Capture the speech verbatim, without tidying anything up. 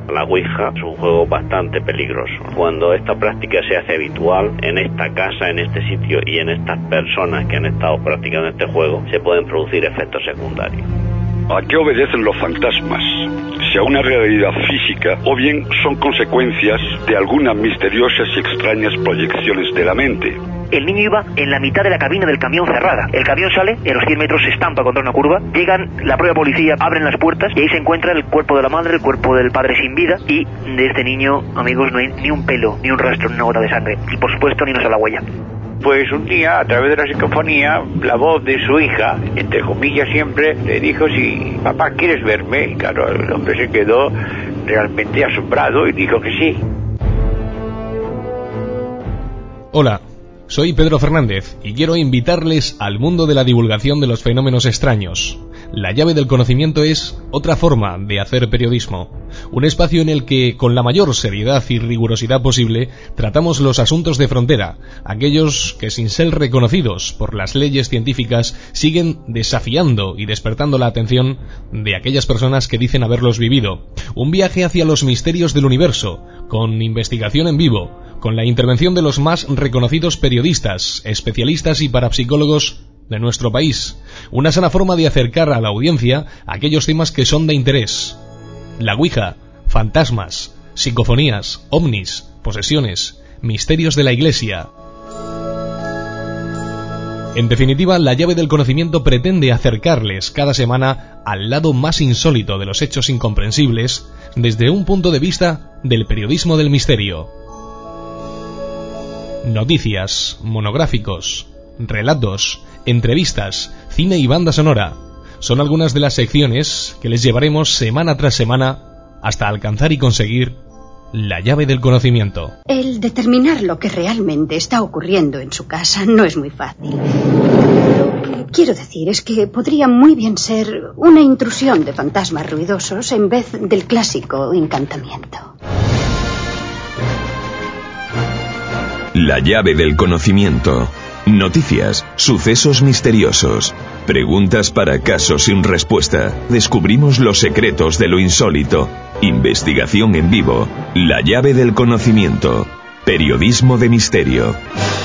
La Ouija es un juego bastante peligroso. Cuando esta práctica se hace habitual, en esta casa, en este sitio y en estas personas que han estado practicando este juego, se pueden producir efectos secundarios. ¿A qué obedecen los fantasmas? Si a una realidad física o bien son consecuencias de algunas misteriosas y extrañas proyecciones de la mente. El niño iba en la mitad de la cabina del camión cerrada. El camión sale, en los cien metros se estampa contra una curva, llegan, la propia policía, abren las puertas y ahí se encuentra el cuerpo de la madre, el cuerpo del padre sin vida, y de este niño, amigos, no hay ni un pelo, ni un rastro, ni una gota de sangre, y por supuesto ni una sola huella. Pues un día, a través de la psicofonía, la voz de su hija, entre comillas siempre, le dijo: si papá, ¿quieres verme? Y claro, el hombre se quedó realmente asombrado y dijo que sí. Hola, soy Pedro Fernández y quiero invitarles al mundo de la divulgación de los fenómenos extraños. La llave del conocimiento es otra forma de hacer periodismo, un espacio en el que, con la mayor seriedad y rigurosidad posible, tratamos los asuntos de frontera, aquellos que, sin ser reconocidos por las leyes científicas, siguen desafiando y despertando la atención de aquellas personas que dicen haberlos vivido. Un viaje hacia los misterios del universo, con investigación en vivo, con la intervención de los más reconocidos periodistas, especialistas y parapsicólogos de nuestro país. Una sana forma de acercar a la audiencia a aquellos temas que son de interés. La Ouija, fantasmas, psicofonías, ovnis, posesiones, misterios de la Iglesia. En definitiva, la llave del conocimiento pretende acercarles cada semana al lado más insólito de los hechos incomprensibles desde un punto de vista del periodismo del misterio. Noticias, monográficos, relatos, entrevistas, cine y banda sonora son algunas de las secciones que les llevaremos semana tras semana hasta alcanzar y conseguir la llave del conocimiento. El determinar lo que realmente está ocurriendo en su casa no es muy fácil. Lo que quiero decir es que podría muy bien ser una intrusión de fantasmas ruidosos en vez del clásico encantamiento. La llave del conocimiento. Noticias, sucesos misteriosos, preguntas para casos sin respuesta. Descubrimos los secretos de lo insólito. Investigación en vivo. La llave del conocimiento. Periodismo de misterio.